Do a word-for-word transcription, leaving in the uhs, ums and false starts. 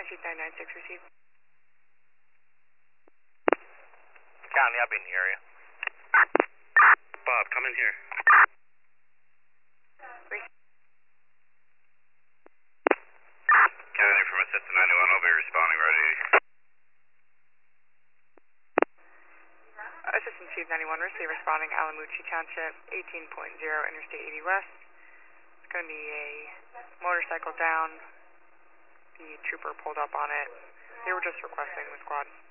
Fire Chief nine nine six received. County, I'll be in the area. Bob, come in here. County from Assistant ninety-one, I'll be responding right eighty. Assistant Chief ninety-one, receive responding Alamucci Township, eighteen point zero Interstate eighty West. It's going to be a motorcycle down. The trooper pulled up on it. They were just requesting the squad.